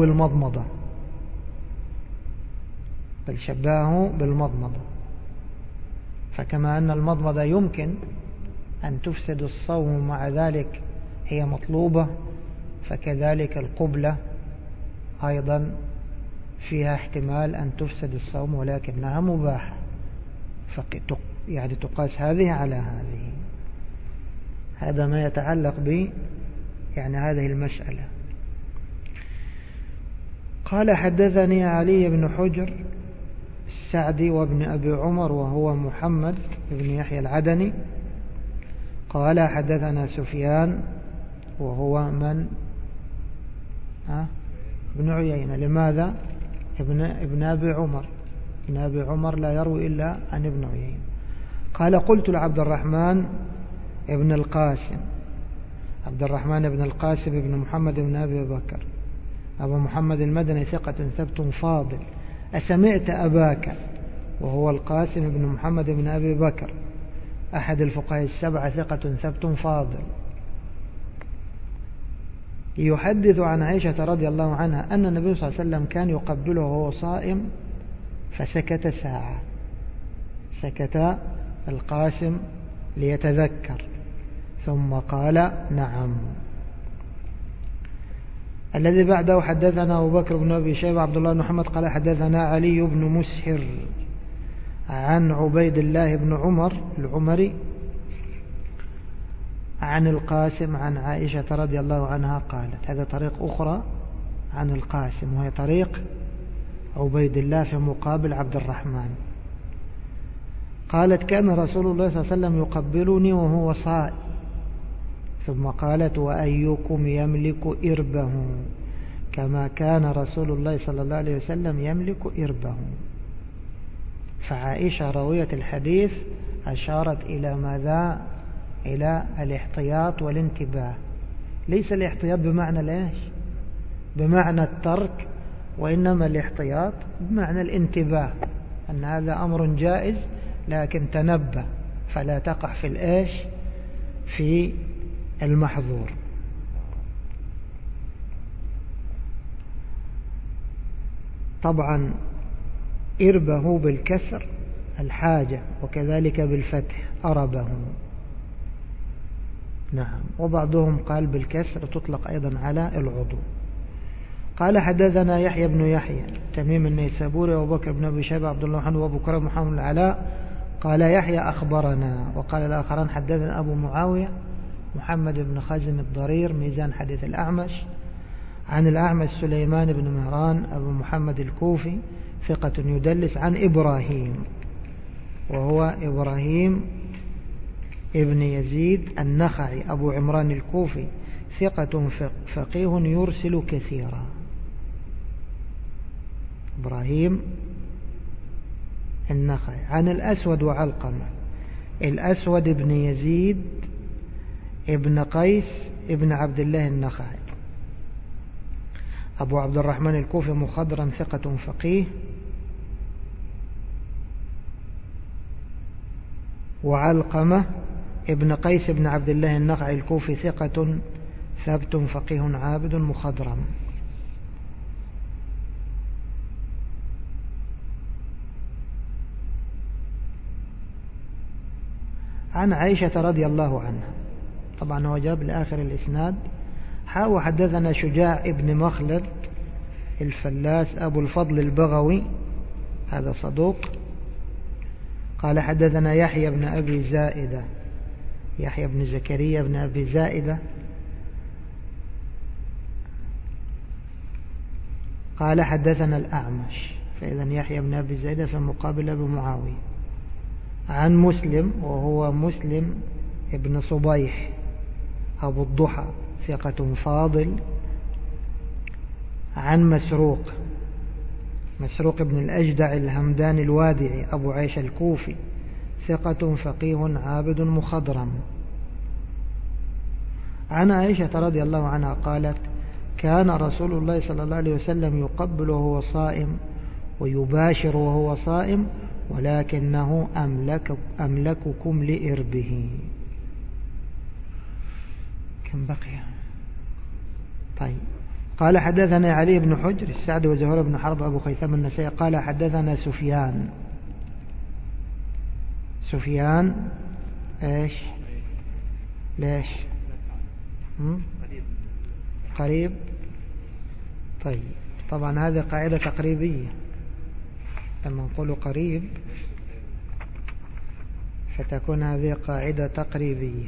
بالمضمضة. فكما أن المضمضة يمكن أن تفسد الصوم مع ذلك هي مطلوبة، فكذلك القبلة أيضا فيها احتمال أن تفسد الصوم ولكنها مباحة، يعني تقاس هذه على هذه. هذا ما يتعلق يعني هذه المسألة. قال: حدثني علي بن حجر السعدي وابن أبي عمر وهو محمد بن يحيى العدني. قال: حدثنا سفيان وهو من ابن عيينة. لماذا؟ ابن أبي عمر. ابن أبي عمر لا يروي إلا عن ابن عيينة. قال: قلت لعبد الرحمن ابن القاسم. عبد الرحمن بن القاسم بن محمد بن أبي بكر أبو محمد المدني ثقة ثبت فاضل. أسمعت أباك؟ وهو القاسم بن محمد بن أبي بكر أحد الفقهاء السبعة ثقة ثبت فاضل، يحدث عن عائشة رضي الله عنها أن النبي صلى الله عليه وسلم كان يقبله وهو صائم فسكت ساعة. سكت القاسم ليتذكر ثم قال: نعم. الذي بعده: حدثنا أبو بكر بن أبي شيبة عبد الله بن محمد قال: حدثنا علي بن مسهر عن عبيد الله بن عمر العمري عن القاسم عن عائشة رضي الله عنها قالت. هذا طريق أخرى عن القاسم، وهي طريق عبيد الله في مقابل عبد الرحمن. قالت: كان رسول الله صلى الله عليه وسلم يقبلني وهو صائم. ثم قالت: وأيكم يملك إربه كما كان رسول الله صلى الله عليه وسلم يملك إربه. فعائشة راوية الحديث أشارت إلى ماذا؟ إلى الاحتياط والانتباه. ليس الاحتياط بمعنى ليش؟ بمعنى الترك، وإنما الاحتياط بمعنى الانتباه، أن هذا أمر جائز لكن تنبه فلا تقع في الإيش؟ في المحظور. طبعا إربه بالكسر الحاجة، وكذلك بالفتح أربه. نعم. وبعضهم قال بالكسر تطلق أيضا على العضو. قال: حدثنا يحيى بن يحيى تميم النيسابوري وأبو بكر بن أبي شيبة عبد الله عنه وأبو كرم محمد العلاء قال: يحيى أخبرنا. وقال الآخران: حدثنا أبو معاوية محمد بن خزم الضرير ميزان حديث الأعمش عن الأعمش سليمان بن مهران أبو محمد الكوفي ثقة يدلس عن إبراهيم، وهو إبراهيم ابن يزيد النخعي أبو عمران الكوفي ثقة فقيه يرسل كثيرا. إبراهيم النخعي عن الأسود وعلقمة. الأسود ابن يزيد ابن قيس ابن عبد الله النخعي أبو عبد الرحمن الكوفي مخضرم ثقة فقيه. وعلقمة ابن قيس ابن عبد الله النخعي الكوفي ثقة ثبت فقيه عابد مخضرم. عن عائشة رضي الله عنها. طبعا هو جاب لآخر الإسناد: وحدثنا شجاع ابن مخلد الفلاس أبو الفضل البغوي، هذا صدوق. قال حدثنا يحيى بن أبي زائدة، يحيى بن زكريا بن أبي زائدة قال حدثنا الأعمش، فإذا يحيى بن أبي زائدة في مقابل أبي معاوية، عن مسلم وهو مسلم ابن صبيح أبو الضحى ثقة فاضل، عن مسروق بن الأجدع الهمداني الوادعي أبو عيش الكوفي ثقة فقيه عابد مخضرم، عن عائشة رضي الله عنها قالت كان رسول الله صلى الله عليه وسلم يقبل وهو صائم ويباشر وهو صائم ولكنه أملككم لإربه. كم بقي؟ طيب. قال حدثنا علي بن حجر السعد وزهير بن حرب أبو خيثم النسائي قال حدثنا سفيان ايش ليش قريب. طيب طبعا هذه قاعدة تقريبية، لما نقول قريب فتكون هذه قاعدة تقريبية.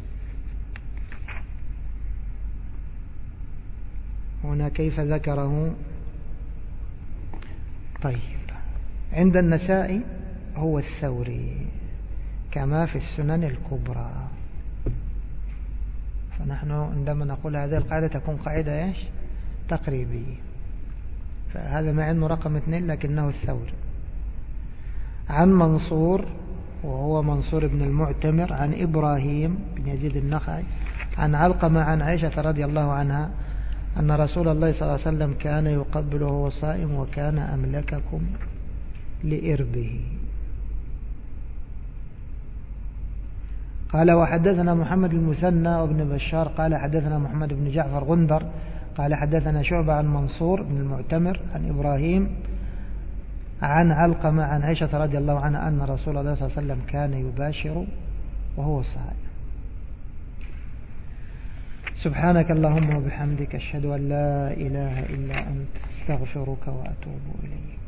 هنا كيف ذكره؟ طيب عند النسائي هو الثوري كما في السنن الكبرى، فنحن عندما نقول هذه القاعدة تكون قاعدة ايش؟ تقريبية. فهذا مع انه رقم 2 لكنه الثوري. عن منصور وهو منصور بن المعتمر، عن إبراهيم بن يزيد النخعي، عن علقمة عن عائشة رضي الله عنها أن رسول الله صلى الله عليه وسلم كان يقبل وهو صائم وكان أملككم لإربه. قال وحدثنا محمد المثنى وابن بشار قال حدثنا محمد بن جعفر غندر قال حدثنا شعبة عن منصور بن المعتمر عن إبراهيم عن علقمة عن عائشة رضي الله عنها أن رسول الله صلى الله عليه وسلم كان يباشر وهو صائم. سبحانك اللهم وبحمدك أشهد أن لا إله إلا أنت استغفرك وأتوب إليك.